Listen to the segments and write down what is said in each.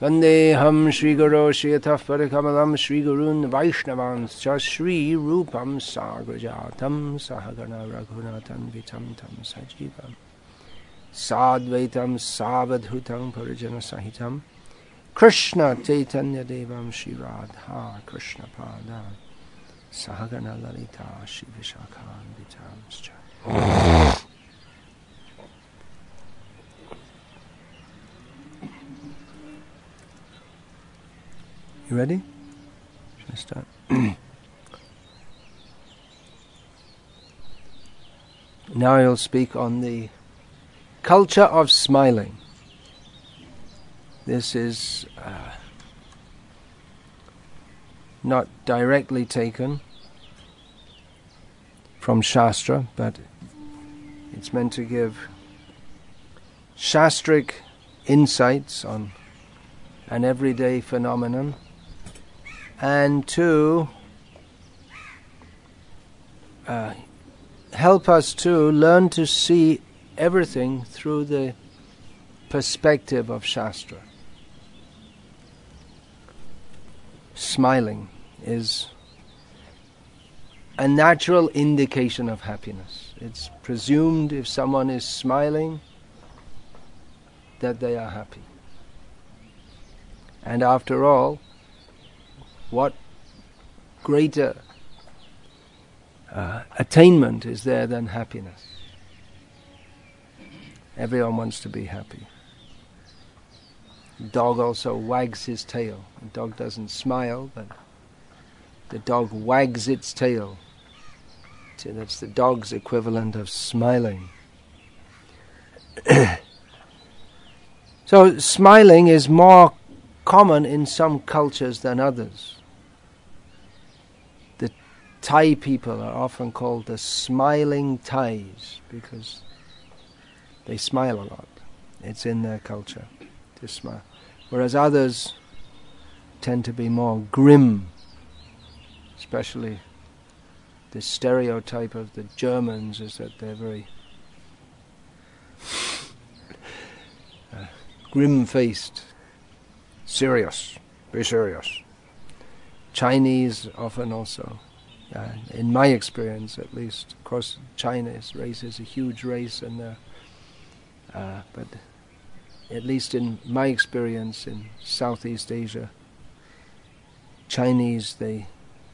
Vandeham Shri Guru Shiyatah Parikamalam Shri Gurun Vaishnavanscha Shri Rupam Sagrajatam Sahagana Raghunathan Vitam Tam Sajivam Sadvaitam Savadhutam Parijana Sahitam Krishna Chaitanya Devam Shri Radha Krishna Pada Sahagana Lalita Shri Vishakhan Vitamscha. You ready? Should I start? Now I'll speak on the culture of smiling. This is not directly taken from Shastra, but it's meant to give Shastric insights on an everyday phenomenon, and to help us to learn to see everything through the perspective of Shastra. Smiling is a natural indication of happiness. It's presumed if someone is smiling that they are happy. And after all, what greater attainment is there than happiness? Everyone wants to be happy. The dog also wags his tail. The dog doesn't smile, but the dog wags its tail. So that's the dog's equivalent of smiling. So smiling is more common in some cultures than others. The Thai people are often called the smiling Thais because they smile a lot. It's in their culture to smile. Whereas others tend to be more grim, especially the stereotype of the Germans is that they're very grim-faced. Serious, very serious. Chinese often also, in my experience at least. Of course, China's race is a huge race, and but at least in my experience in Southeast Asia, Chinese, they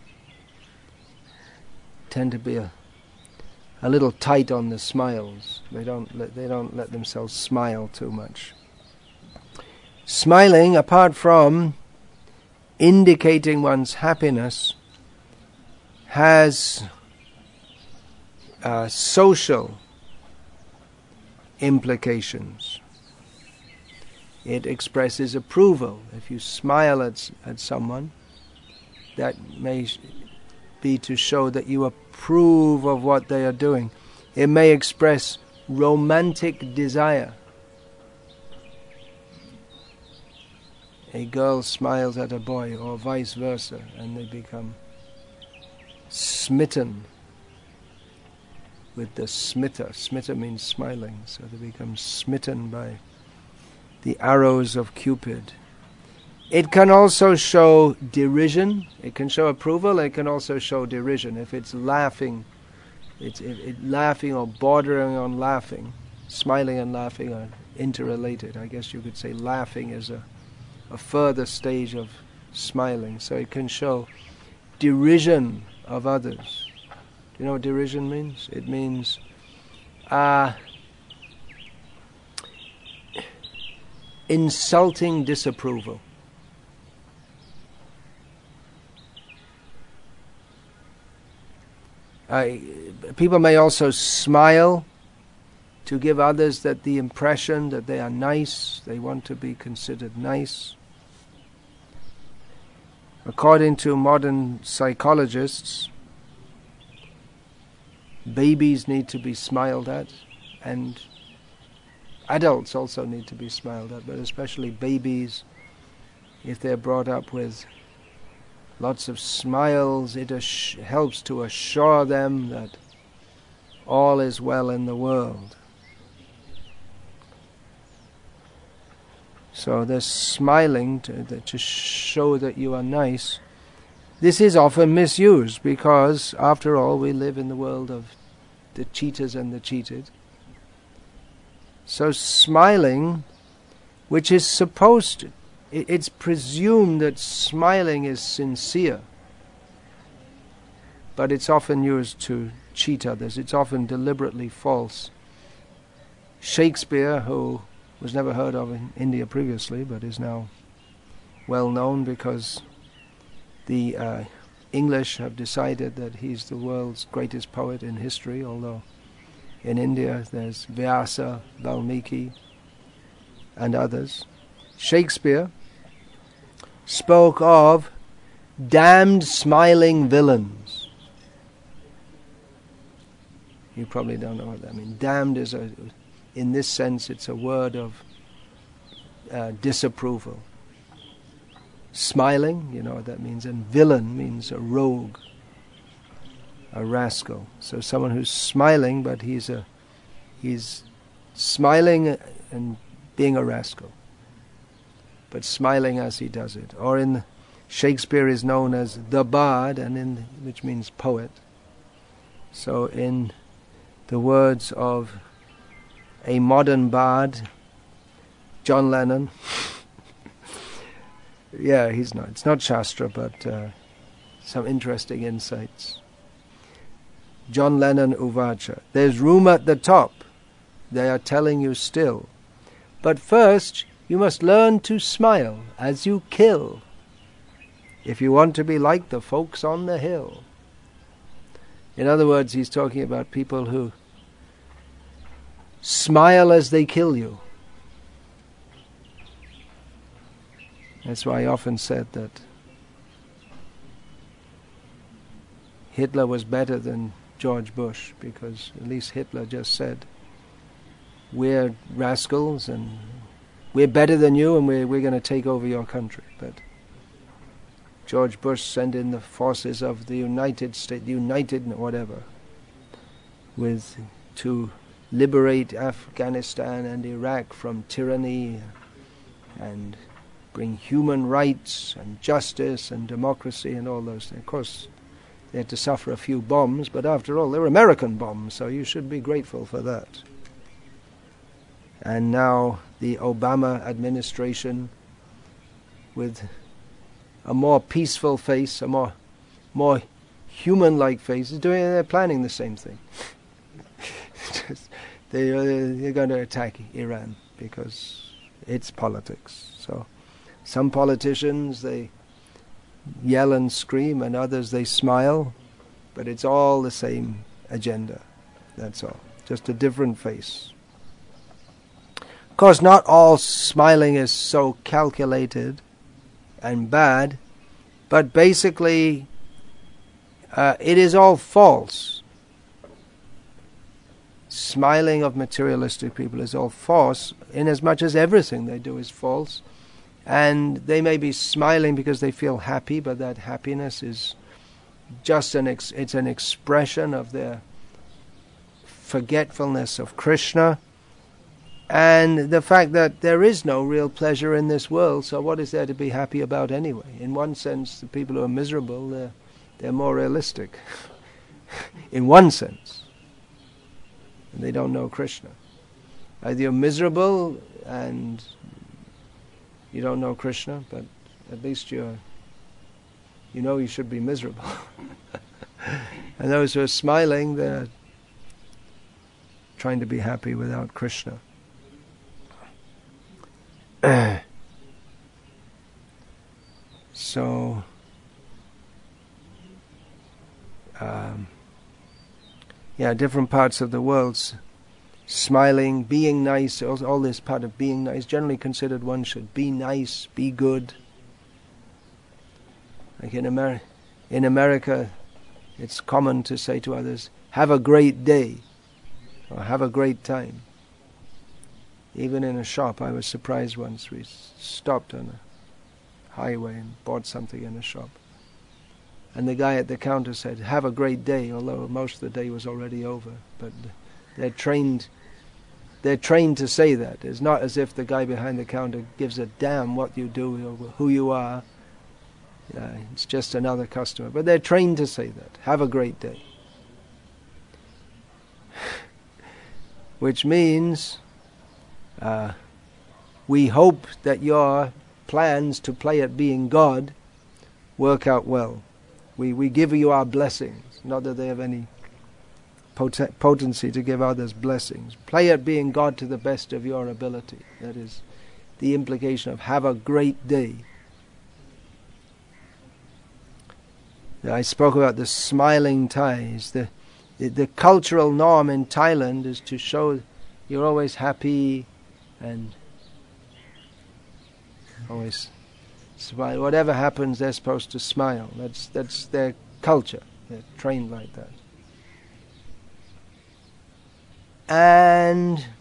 tend to be a little tight on the smiles. They don't let themselves smile too much. Smiling, apart from indicating one's happiness, has social implications. It expresses approval. If you smile at someone, that may be to show that you approve of what they are doing. It may express romantic desire. A girl smiles at a boy, or vice versa, and they become smitten with the smitta. Smitta means smiling, so they become smitten by the arrows of Cupid. It can also show derision. It can show approval. It can also show derision. If it's laughing, it's laughing or bordering on laughing. Smiling and laughing are interrelated. I guess you could say laughing is a further stage of smiling. So it can show derision of others. Do you know what derision means? It means insulting disapproval. People may also smile to give others the impression that they are nice. They want to be considered nice. According to modern psychologists, babies need to be smiled at, and adults also need to be smiled at, but especially babies, if they're brought up with lots of smiles, it helps to assure them that all is well in the world. So they're smiling to show that you are nice. This is often misused because, after all, we live in the world of the cheaters and the cheated. So smiling, which is supposed to, it's presumed that smiling is sincere, but it's often used to cheat others. It's often deliberately false. Shakespeare, who was never heard of in India previously, but is now well known because the English have decided that he's the world's greatest poet in history, although in India there's Vyasa, Valmiki, and others. Shakespeare spoke of damned smiling villains. You probably don't know what that means. Damned is in this sense, it's a word of disapproval. Smiling, you know what that means, and villain means a rogue, a rascal. So someone who's smiling, but he's smiling and being a rascal, but smiling as he does it. Or in Shakespeare is known as the bard, and which means poet. So in the words of a modern bard, John Lennon. Yeah, he's not. It's not Shastra, but some interesting insights. John Lennon Uvacha. There's room at the top. They are telling you still. But first, you must learn to smile as you kill, if you want to be like the folks on the hill. In other words, he's talking about people who smile as they kill you. That's why I often said that Hitler was better than George Bush, because at least Hitler just said, we're rascals and we're better than you and we're going to take over your country. But George Bush sent in the forces of the United States, whatever, to liberate Afghanistan and Iraq from tyranny and bring human rights and justice and democracy and all those things. Of course, they had to suffer a few bombs, but after all, they were American bombs, so you should be grateful for that. And now the Obama administration, with a more peaceful face, a more human-like face, they're planning the same thing. They're going to attack Iran because it's politics. So some politicians, they yell and scream, and others, they smile, but it's all the same agenda. That's all. Just a different face. Of course, not all smiling is so calculated and bad, but basically it is all false. Smiling of materialistic people is all false, inasmuch as everything they do is false. And they may be smiling because they feel happy, but that happiness is just an expression of their forgetfulness of Krishna and the fact that there is no real pleasure in this world. So what is there to be happy about anyway? In one sense, the people who are miserable, they're more realistic. In one sense. And they don't know Krishna. Either you're miserable and you don't know Krishna, but at least you know you should be miserable. And those who are smiling, they're trying to be happy without Krishna. So, different parts of the world, smiling, being nice, all this part of being nice, generally considered one should be nice, be good. Like in America, it's common to say to others, have a great day, or have a great time. Even in a shop, I was surprised once. We stopped on a highway and bought something in a shop. And the guy at the counter said, have a great day, although most of the day was already over. But they're trained they're trained to say that. It's not as if the guy behind the counter gives a damn what you do or who you are. It's just another customer. But they're trained to say that. Have a great day. Which means we hope that your plans to play at being God work out well. We give you our blessings. Not that they have any potency to give others blessings. Play at being God to the best of your ability. That is the implication of have a great day. I spoke about the smiling Thais. The cultural norm in Thailand is to show you're always happy and always smile. Whatever happens, they're supposed to smile. That's their culture. They're trained like that. And,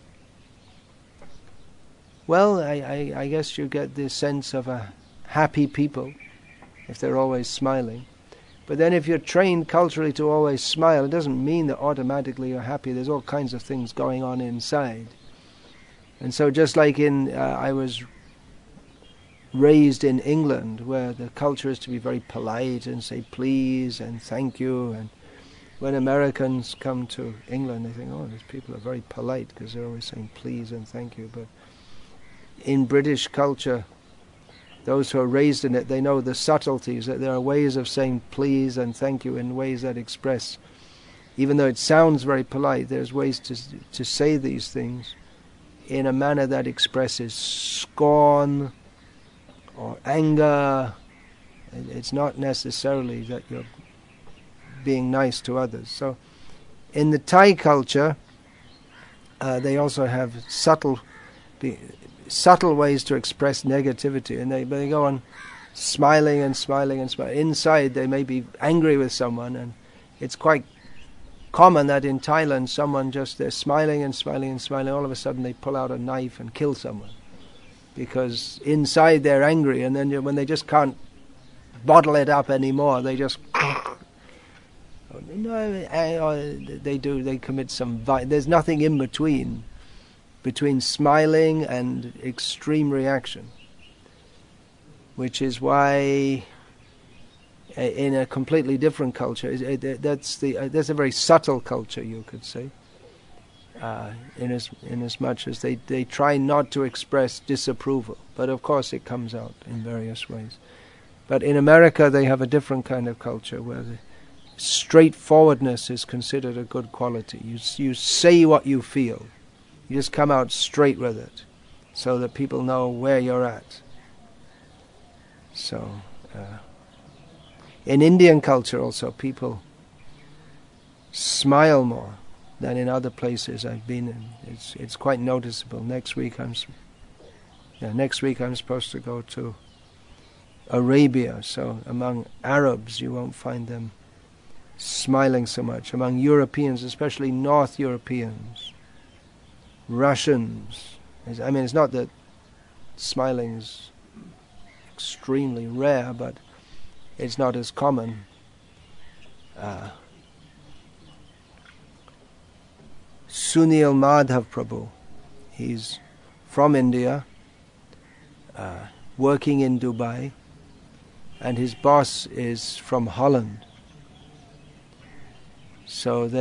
well, I guess you get this sense of a happy people if they're always smiling. But then if you're trained culturally to always smile, it doesn't mean that automatically you're happy. There's all kinds of things going on inside. And so just like I was raised in England, where the culture is to be very polite and say please and thank you, and when Americans come to England they think, oh, these people are very polite because they're always saying please and thank you. But in British culture, those who are raised in it, they know the subtleties, that there are ways of saying please and thank you in ways that express, even though it sounds very polite, there's ways to say these things in a manner that expresses scorn or anger. It's not necessarily that you're being nice to others. So in the Thai culture, they also have subtle ways to express negativity, and they go on smiling and smiling and smiling. Inside they may be angry with someone, and it's quite common that in Thailand they're smiling and smiling and smiling, all of a sudden they pull out a knife and kill someone. Because inside they're angry, and then when they just can't bottle it up anymore, they just they commit some violence. There's nothing in between smiling and extreme reaction, which is why in a completely different culture, that's a very subtle culture, you could say, in as much as they try not to express disapproval, but of course it comes out in various ways. But in America they have a different kind of culture where the straightforwardness is considered a good quality. You say what you feel. You just come out straight with it, so that people know where you're at. So, in Indian culture also, people smile more than in other places I've been in. It's quite noticeable. Next week I'm supposed to go to Arabia. So among Arabs, you won't find them smiling so much. Among Europeans, especially North Europeans, Russians, it's not that smiling is extremely rare, but it's not as common. Sunil Madhav Prabhu, he's from India, working in Dubai, and his boss is from Holland. So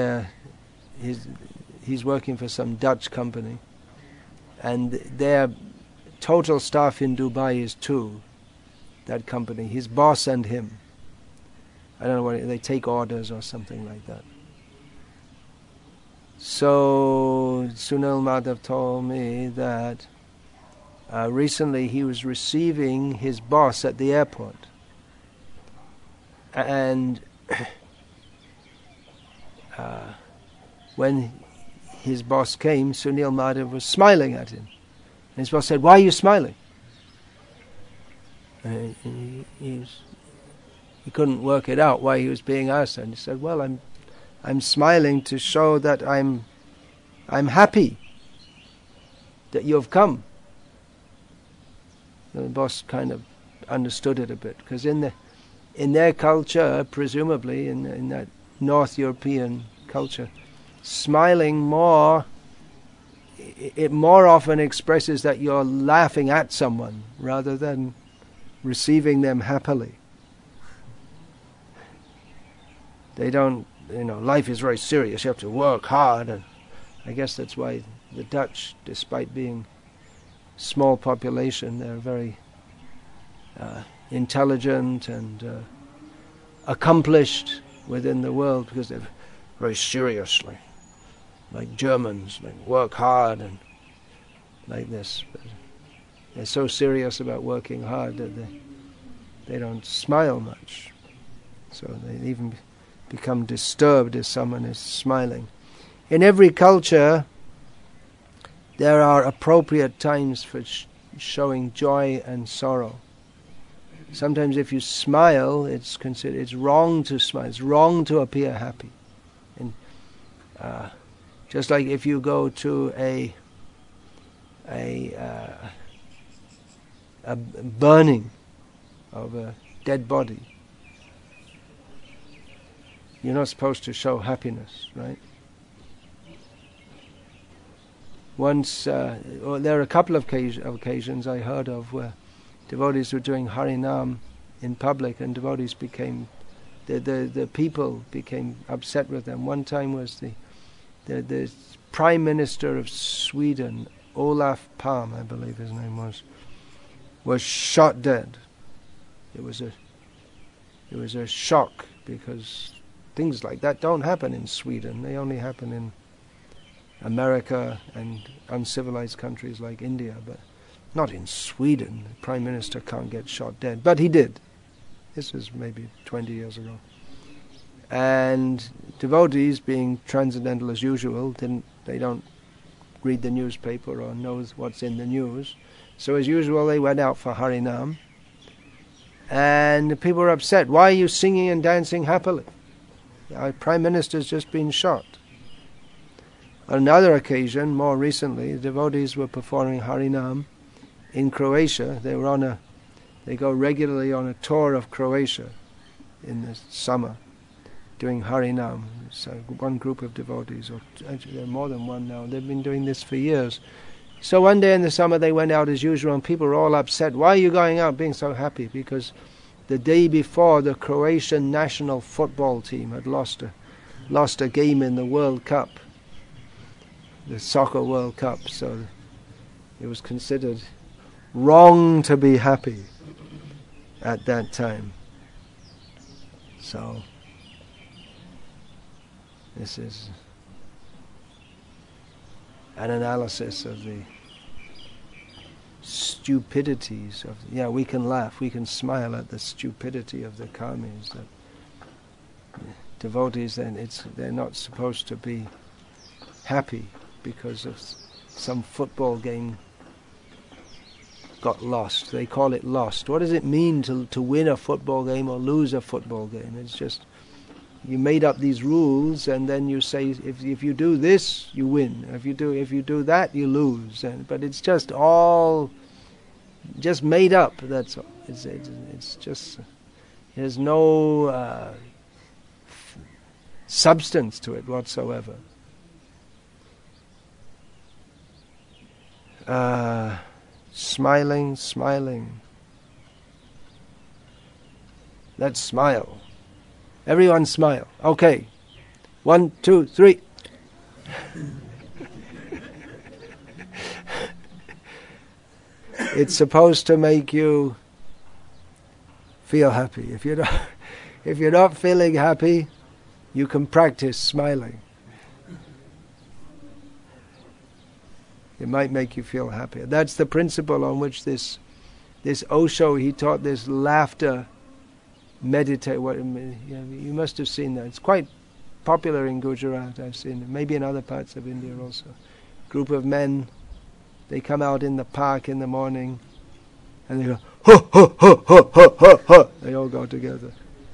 he's working for some Dutch company, and their total staff in Dubai is 2, that company, his boss and him. I don't know what, they take orders or something like that. So Sunil Madhav told me that recently he was receiving his boss at the airport, and when his boss came, Sunil Madhav was smiling at him. And his boss said, "Why are you smiling?" And he couldn't work it out why he was being asked. And he said, "Well, I'm smiling to show that I'm happy that you've come." And the boss kind of understood it a bit, because in their culture, presumably in that North European culture, smiling more it more often expresses that you're laughing at someone rather than receiving them happily. They don't, life is very serious. You have to work hard, and I guess that's why the Dutch, despite being small population, they're very intelligent and accomplished within the world, because they're very seriously, like Germans, like work hard and like this. But they're so serious about working hard that they don't smile much. So they even become disturbed if someone is smiling. In every culture, there are appropriate times for showing joy and sorrow. Sometimes if you smile, it's wrong to smile. It's wrong to appear happy. And just like if you go to a burning of a dead body, you're not supposed to show happiness, right? Once, there are a couple of occasions I heard of where devotees were doing Harinam in public, and devotees became, the people became upset with them. One time was the Prime Minister of Sweden, Olaf Palme, I believe his name was shot dead. It was a shock, because things like that don't happen in Sweden. They only happen in America and uncivilized countries like India, but not in Sweden. The Prime Minister can't get shot dead. But he did. This was maybe 20 years ago. And devotees, being transcendental as usual, they don't read the newspaper or know what's in the news. So as usual, they went out for Harinam. And the people were upset. Why are you singing and dancing happily? Our Prime Minister's just been shot. On another occasion, more recently, the devotees were performing Harinam in Croatia. They go regularly on a tour of Croatia in the summer, doing Harinam. So one group of devotees, or actually there are more than one now. They've been doing this for years. So one day in the summer they went out as usual, and people were all upset. Why are you going out being so happy? Because the day before, the Croatian national football team had lost a game in the World Cup, the Soccer World Cup. So it was considered wrong to be happy at that time. So this is an analysis of the stupidities of, we can laugh, we can smile at the stupidity of the karmis. That devotees, then they're not supposed to be happy because of some football game got lost. They call it lost. What does it mean to win a football game or lose a football game? It's just, you made up these rules, and then you say, if you do this, you win. If you do that, you lose. But it's just all just made up. That's all. It's just, there's no substance to it whatsoever. Smiling. Let's smile. Everyone smile. Okay. 1, 2, 3. It's supposed to make you feel happy. If you're not feeling happy, you can practice smiling. It might make you feel happier. That's the principle on which this Osho, he taught this laughter meditate. You must have seen that. It's quite popular in Gujarat. I've seen it. Maybe in other parts of India also. Group of men, they come out in the park in the morning, and they go, ho, ho, ho, ho, ho, ho, ho. They all go together.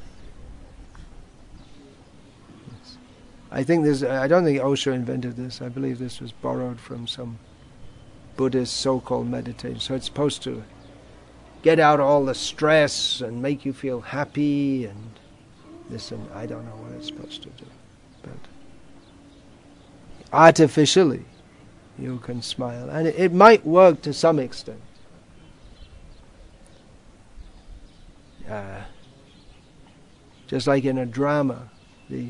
I don't think Osho invented this. I believe this was borrowed from some Buddhist so-called meditation. So it's supposed to get out all the stress and make you feel happy and this, and I don't know what it's supposed to do. But artificially, you can smile. And it might work to some extent. Just like in a drama, the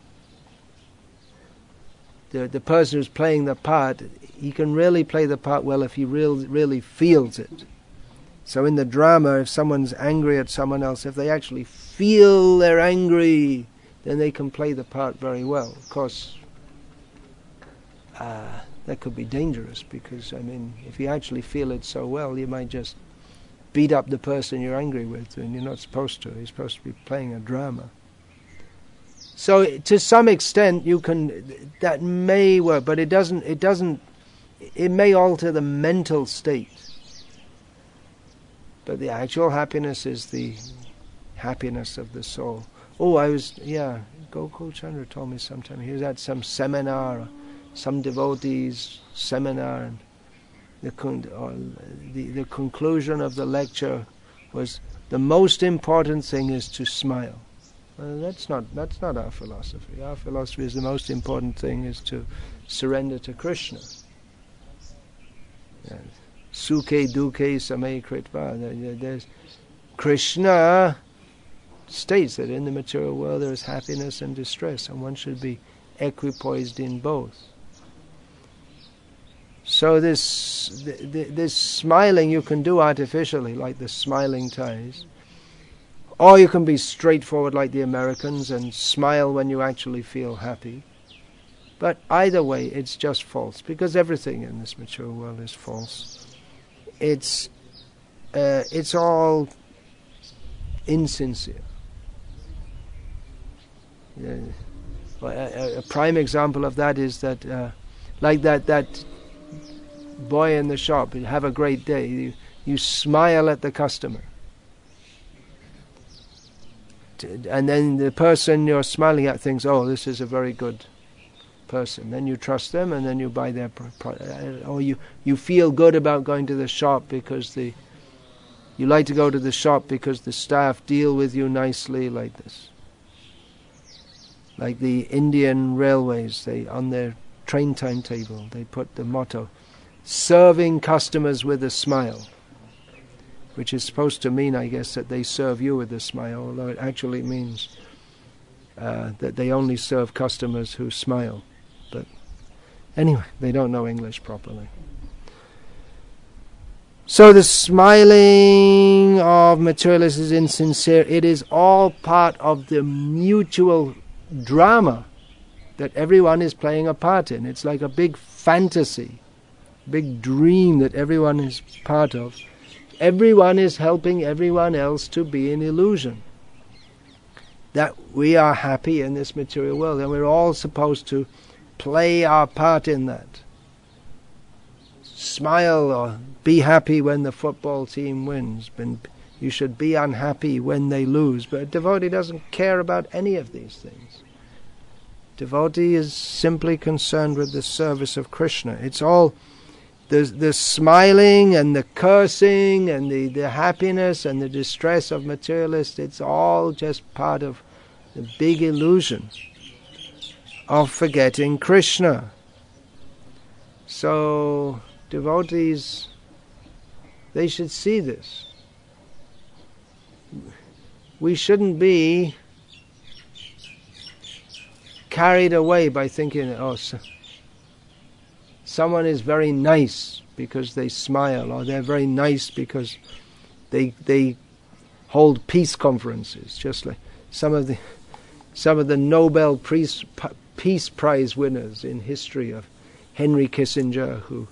person who's playing the part, he can really play the part well if he really feels it. So in the drama, if someone's angry at someone else, if they actually feel they're angry, then they can play the part very well. Of course, that could be dangerous because, if you actually feel it so well, you might just beat up the person you're angry with, and you're not supposed to. You're supposed to be playing a drama. So to some extent, that may work, but it may alter the mental state. But the actual happiness is the happiness of the soul. Gokul Chandra told me sometime, he was at some seminar, some devotees seminar, and the conclusion of the lecture was, the most important thing is to smile. That's not our philosophy. Our philosophy is the most important thing is to surrender to Krishna. Sukhe dukhe same kritva. There's Krishna states that in the material world there is happiness and distress, and one should be equipoised in both. So this smiling you can do artificially, like the smiling Thais, or you can be straightforward like the Americans and smile when you actually feel happy. But either way, it's just false, because everything in this material world is false. It's all insincere. A prime example of that is that, like that boy in the shop, you have a great day, you smile at the customer. And then the person you're smiling at thinks, oh, this is a very good person. Then you trust them, and then you buy their product. Or you feel good about going to the shop because you like to go to the shop because the staff deal with you nicely, like this. Like the Indian railways, on their train timetable, they put the motto, serving customers with a smile, which is supposed to mean, I guess, that they serve you with a smile, although it actually means that they only serve customers who smile. But anyway, they don't know English properly. So the smiling of materialists is insincere. It is all part of the mutual drama that everyone is playing a part in. It's like a big fantasy, big dream that everyone is part of. Everyone is helping everyone else to be an illusion. That we are happy in this material world, and we're all supposed to play our part in that. Smile or be happy when the football team wins. You should be unhappy when they lose. But a devotee doesn't care about any of these things. Devotee is simply concerned with the service of Krishna. It's all the smiling and the cursing and the happiness and the distress of materialists. It's all just part of the big illusion of forgetting Krishna. So devotees, they should see this. We shouldn't be carried away by thinking, someone is very nice because they smile, or they're very nice because they hold peace conferences, just like some of the Nobel Peace Prize winners in history, of Henry Kissinger, who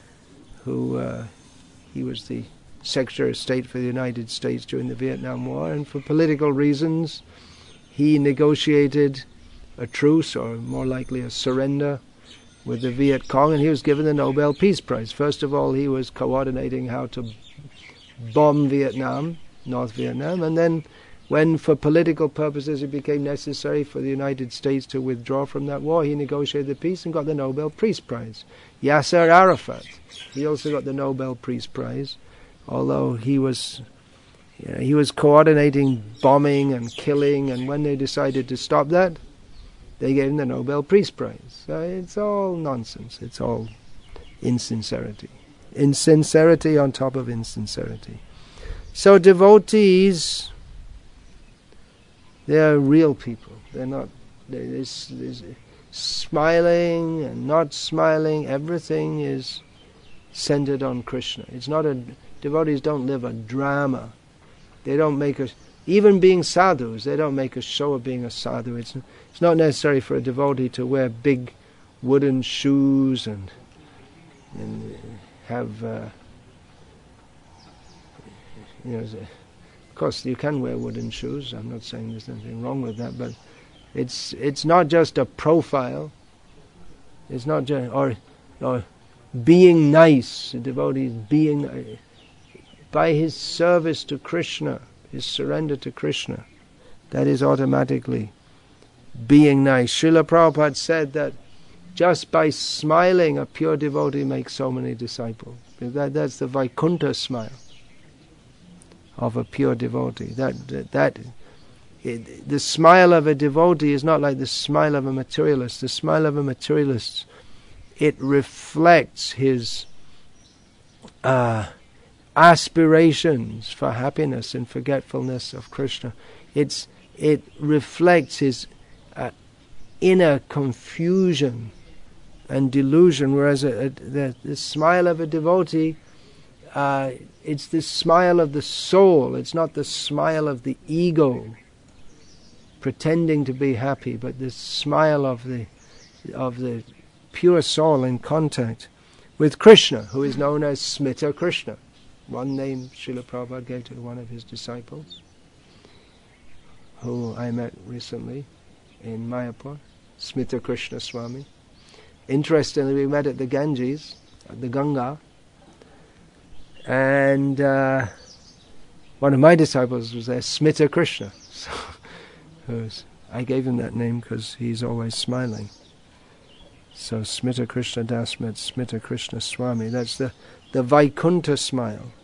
he was the Secretary of State for the United States during the Vietnam War, and for political reasons he negotiated a truce, or more likely a surrender, with the Viet Cong, and he was given the Nobel Peace Prize. First of all, he was coordinating how to bomb Vietnam, North Vietnam, and then when for political purposes it became necessary for the United States to withdraw from that war, he negotiated the peace and got the Nobel Peace Prize. Yasser Arafat, he also got the Nobel Peace Prize, although he was coordinating bombing and killing, and when they decided to stop that, they gave him the Nobel Peace Prize. So it's all nonsense. It's all insincerity. Insincerity on top of insincerity. So devotees, they're real people. They're not smiling and not smiling. Everything is centered on Krishna. It's not devotees don't live a drama. They don't make even being sadhus, they don't make a show of being a sadhu. It's not necessary for a devotee to wear big wooden shoes and have, of course you can wear wooden shoes. I'm not saying there's anything wrong with that, but it's not just a profile. It's not just or being nice. A devotee is being by his service to Krishna, his surrender to Krishna. That is automatically being nice. Srila Prabhupada said that just by smiling, a pure devotee makes so many disciples. That's the Vaikuntha smile of a pure devotee. The smile of a devotee is not like the smile of a materialist. The smile of a materialist, it reflects his aspirations for happiness and forgetfulness of Krishna. It reflects his inner confusion and delusion, whereas the smile of a devotee, it's the smile of the soul. It's not the smile of the ego pretending to be happy, but the smile of the pure soul in contact with Krishna, who is known as Smita Krishna. One name Srila Prabhupada gave to one of his disciples, who I met recently in Mayapur, Smita Krishna Swami. Interestingly, we met at the Ganges, at the Ganga, and one of my disciples was there, Smita Krishna. So I gave him that name because he's always smiling. So Smita Krishna Das met Smita Krishna Swami. That's the Vaikuntha smile.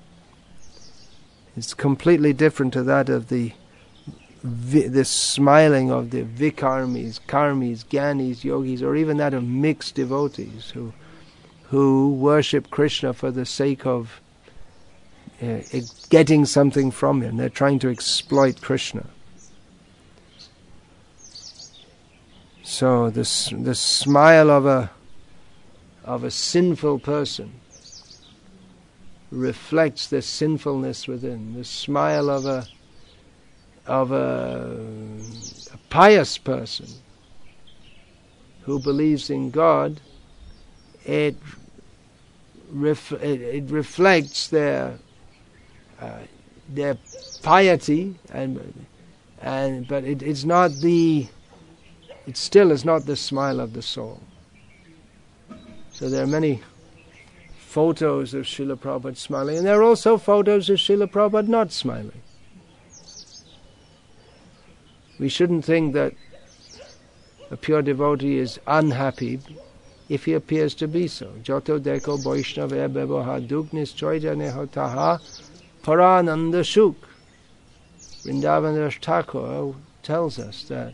It's completely different to that of the smiling of the vikarmis, karmis, gyanis, yogis, or even that of mixed devotees who worship Krishna for the sake of getting something from him. They're trying to exploit Krishna. So the smile of a sinful person reflects the sinfulness within. The smile of a pious person who believes in God, it reflects their piety, but it's not it still is not the smile of the soul. So there are many photos of Srila Prabhupada smiling, and there are also photos of Srila Prabhupada not smiling. We shouldn't think that a pure devotee is unhappy if he appears to be so. Joto deko Vaishnava beboha dugnis choijane hotaha parananda shuk. Vrindavan Thakur tells us that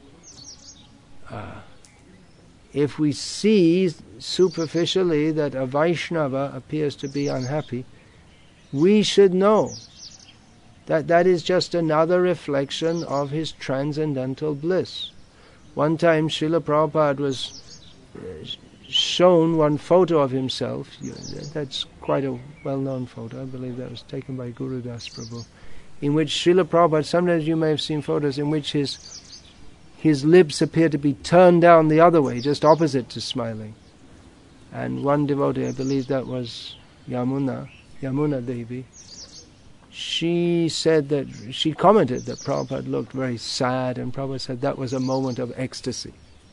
if we see superficially that a Vaishnava appears to be unhappy, we should know that that is just another reflection of his transcendental bliss. One time Srila Prabhupada was shown one photo of himself. That's quite a well-known photo. I believe that was taken by Guru Das Prabhu, in which Srila Prabhupada, sometimes you may have seen photos in which his lips appear to be turned down the other way, just opposite to smiling. And one devotee, I believe that was Yamuna Devi, she said that, she commented that Prabhupada looked very sad, and Prabhupada said that was a moment of ecstasy.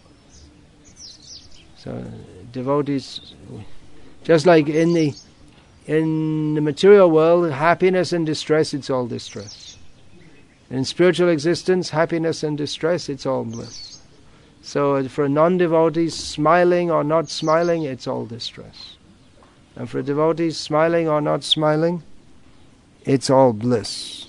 So devotees, just like in the material world, happiness and distress, it's all distress. In spiritual existence, happiness and distress, it's all bliss. So for a non-devotee, smiling or not smiling, it's all distress. And for devotees, smiling or not smiling, it's all bliss.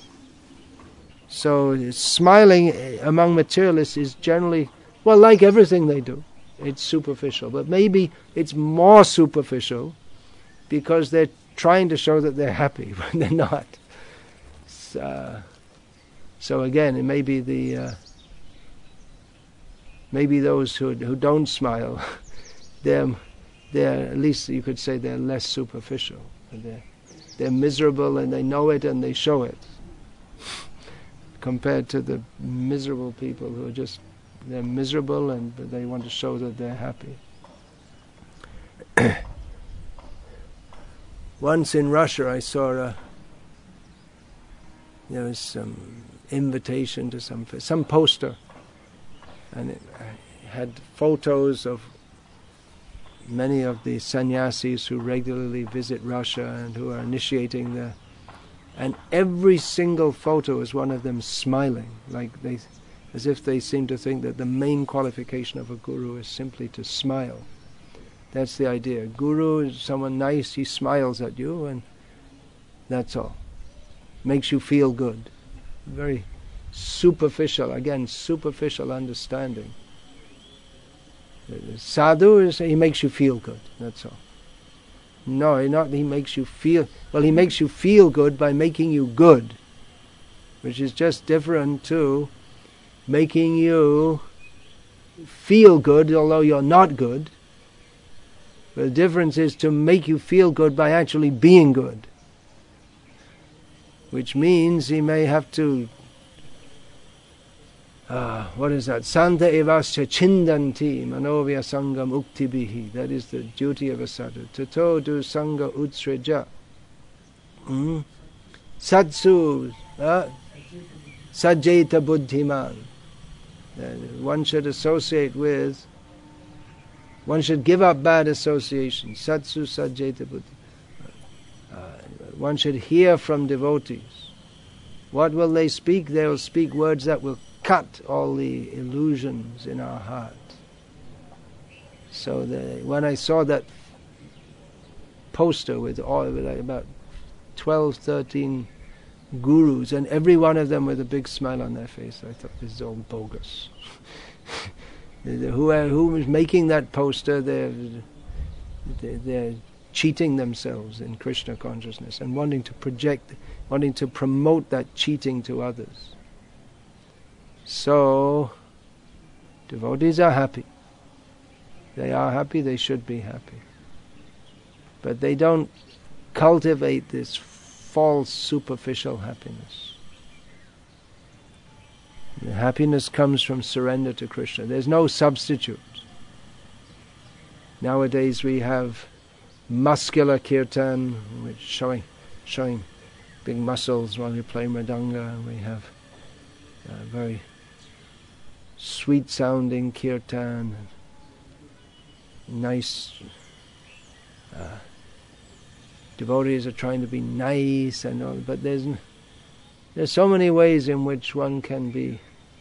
So smiling among materialists is generally, well, like everything they do. it's superficial. But maybe it's more superficial because they're trying to show that they're happy when they're not. So again, it may be maybe those who don't smile, they're at least you could say they're less superficial. They're miserable and they know it and they show it, compared to the miserable people who are they're miserable but they want to show that they're happy. Once in Russia, I saw there was some invitation to some poster, and it had photos of many of the sannyasis who regularly visit Russia and who are initiating there. And every single photo is one of them smiling, as if they seem to think that the main qualification of a guru is simply to smile. That's the idea. Guru is someone nice, he smiles at you, and that's all. Makes you feel good. Very superficial understanding. Sadhu he makes you feel good, that's all. No, not he makes you feel... Well, he makes you feel good by making you good, which is just different to making you feel good although you're not good. But the difference is to make you feel good by actually being good, which means he may have to... what is that? Santa evasya chindanti manovya sangam uktibihi. That is the duty of a sadhu. Tato du sangha utsreja. Satsu sajeta buddhiman. One should associate with... One should give up bad associations. Satsu sajeta buddhi. One should hear from devotees. What will they speak? They will speak words that will cut all the illusions in our heart. So when I saw that poster with about 12, 13 gurus, and every one of them with a big smile on their face, I thought, this is all bogus. Who is making that poster, they're cheating themselves in Krishna consciousness and wanting to promote that cheating to others. So, devotees are happy. They are happy, they should be happy. But they don't cultivate this false superficial happiness. The happiness comes from surrender to Krishna. There's no substitute. Nowadays we have muscular kirtan, which showing big muscles while you play mridanga. We have very sweet sounding kirtan, nice devotees are trying to be nice and all, but there's so many ways in which one can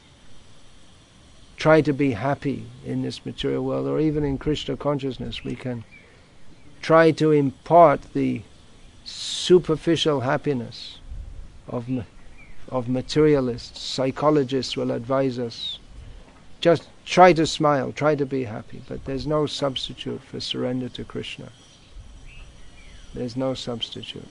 try to be happy in this material world, or even in Krishna consciousness. We can try to impart the superficial happiness of materialists. Psychologists will advise us, just try to smile, try to be happy, but there's no substitute for surrender to Krishna. There's no substitute.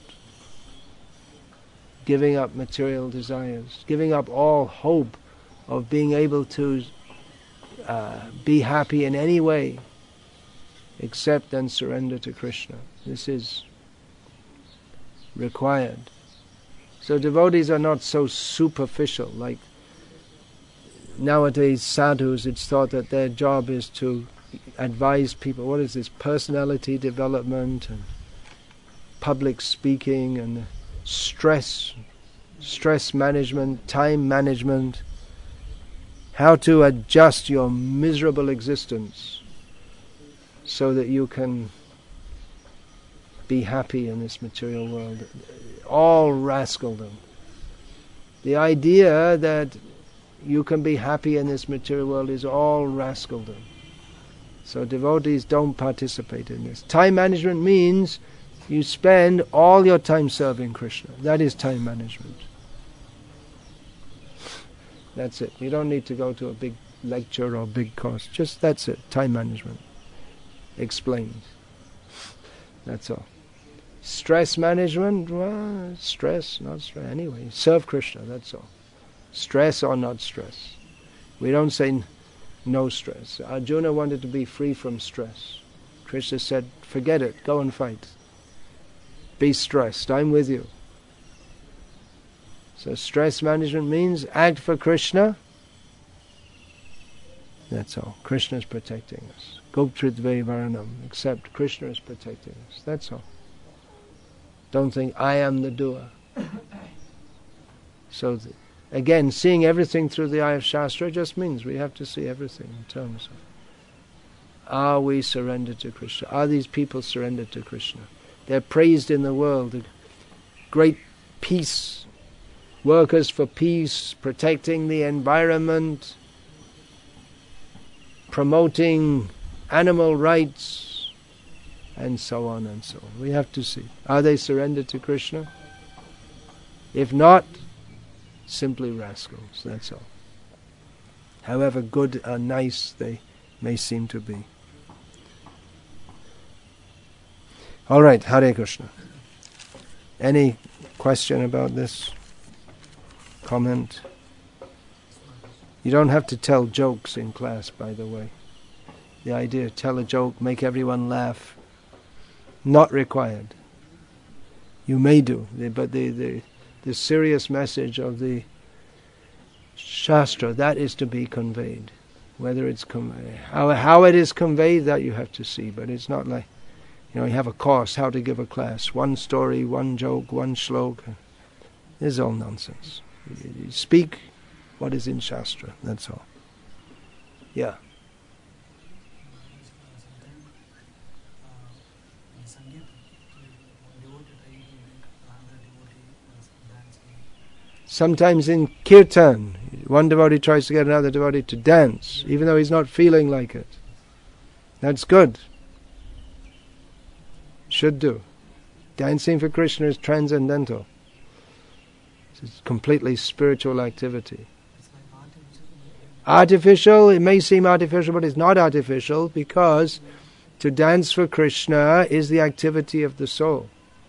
Giving up material desires, giving up all hope of being able to be happy in any way except and surrender to Krishna. This is required. So devotees are not so superficial. Like nowadays sadhus, it's thought that their job is to advise people. What is this? Personality development and public speaking and stress management, time management, how to adjust your miserable existence so that you can be happy in this material world. All rascaldom. The idea that you can be happy in this material world is all rascaldom. So devotees don't participate in this. Time management means you spend all your time serving Krishna. That is time management. That's it. You don't need to go to a big lecture or big course. Just that's it. Time management. Explained. That's all. Stress management, well, stress, not stress. Anyway, serve Krishna, that's all. Stress or not stress. We don't say no stress. Arjuna wanted to be free from stress. Krishna said, forget it, go and fight. Be stressed, I'm with you. So stress management means act for Krishna. That's all. Krishna is protecting us. Goptritve Varanam, except Krishna is protecting us. That's all. Don't think I am the doer. So again, seeing everything through the eye of Shastra just means we have to see everything in terms of, are we surrendered to Krishna? Are these people surrendered to Krishna? They're praised in the world, the great peace, workers for peace, protecting the environment, promoting animal rights, and so on and so on. We have to see. Are they surrendered to Krishna? If not, simply rascals, that's all. However good or nice they may seem to be. All right, Hare Krishna. Any question about this? Comment? You don't have to tell jokes in class, by the way. The idea, tell a joke, make everyone laugh, not required. You may do, but the serious message of the Shastra, that is to be conveyed. Whether it's how it is conveyed, that you have to see. But it's not like, you have a course, how to give a class. One story, one joke, one shloka. This is all nonsense. You speak what is in Shastra, that's all. Yeah. Sometimes in kirtan, one devotee tries to get another devotee to dance, even though he's not feeling like it. That's good. Should do. Dancing for Krishna is transcendental. It's completely spiritual activity. Artificial, it may seem artificial, but it's not artificial, because to dance for Krishna is the activity of the soul.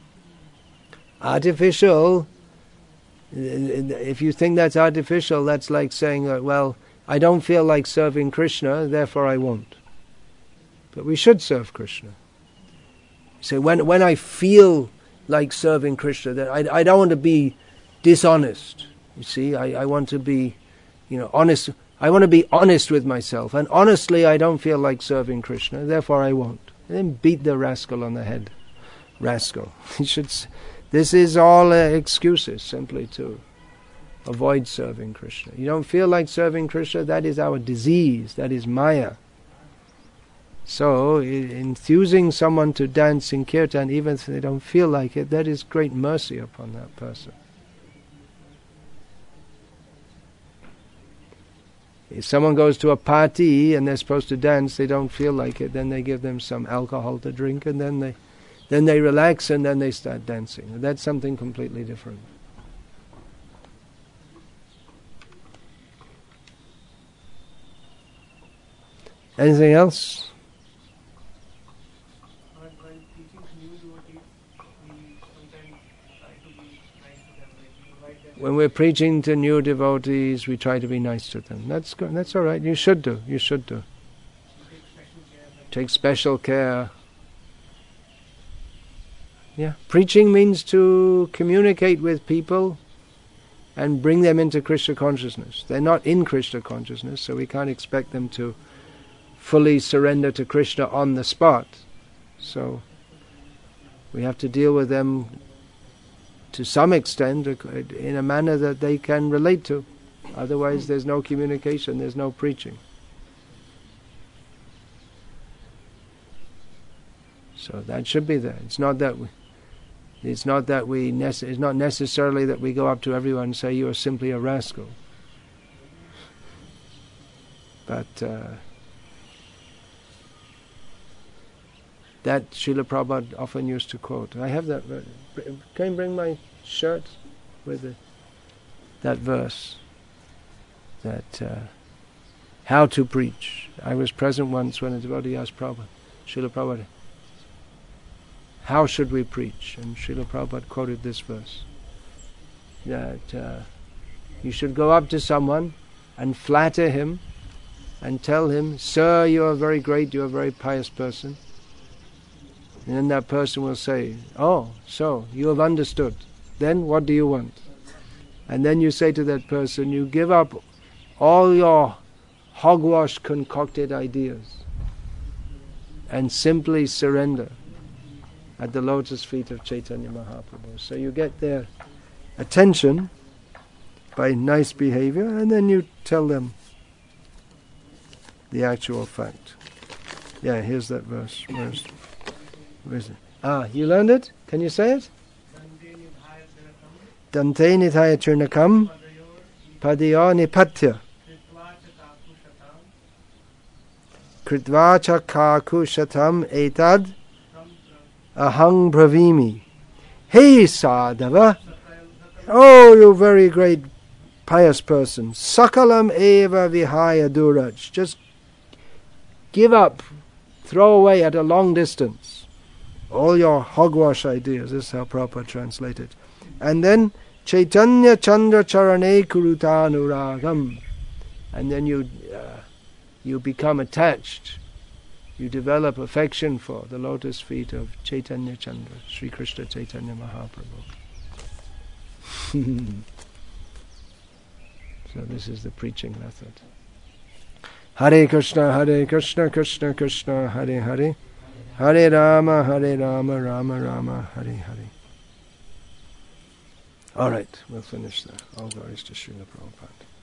Artificial, if you think that's artificial, that's like saying, well, I don't feel like serving Krishna, therefore I won't. But we should serve Krishna. So when I feel like serving Krishna, that I don't want to be dishonest. You see, I want to be, honest. I want to be honest with myself, and honestly, I don't feel like serving Krishna, therefore I won't. And then beat the rascal on the head. Rascal. This is all excuses simply to avoid serving Krishna. You don't feel like serving Krishna, that is our disease, that is Maya. So, enthusing someone to dance in kirtan, even if they don't feel like it, that is great mercy upon that person. If someone goes to a party and they're supposed to dance, they don't feel like it, then they give them some alcohol to drink, and then they relax, and then they start dancing. That's something completely different. Anything else? While teaching new devotees, we sometimes try to be nice to them, like invite them. When we're preaching to new devotees, we try to be nice to them. That's good. That's all right. You should do. You should do. Take special care. Yeah. Preaching means to communicate with people and bring them into Krishna consciousness. They're not in Krishna consciousness, so we can't expect them to fully surrender to Krishna on the spot. So we have to deal with them to some extent in a manner that they can relate to. Otherwise there's no communication, there's no preaching. So that should be there. It's not necessarily that we go up to everyone and say, you are simply a rascal. But that Srila Prabhupada often used to quote. I have that. Can you bring my shirt with that verse? That how to preach. I was present once when a devotee asked Prabhupada, Srila Prabhupada, how should we preach? And Srila Prabhupada quoted this verse, that you should go up to someone and flatter him and tell him, "Sir, you are very great, you are a very pious person." And then that person will say, "Oh, so you have understood. Then what do you want?" And then you say to that person, you give up all your hogwash concocted ideas and simply surrender at the lotus feet of Chaitanya Mahaprabhu. So you get their attention by nice behavior, and then you tell them the actual fact. Yeah, here's that verse. Where is it? You learned it? Can you say it? Dante nithaya churnakam padayo nipatya kritvacha kakushatam etad ahang bravimi. Hey sadhava, oh, you very great pious person, sakalam eva vihaya duraj, just give up, throw away at a long distance all your hogwash ideas. This is how Prabhupada translated. And then Chaitanya Chandra Charane Kurutanuragam, and then you become attached. You develop affection for the lotus feet of Chaitanya Chandra, Sri Krishna Chaitanya Mahaprabhu. So this is the preaching method. Hare Krishna, Krishna Krishna, Hare Hare, Hare Rama, Rama Rama, Hare Hare. All right, we'll finish there. All glories to Srila Prabhupada.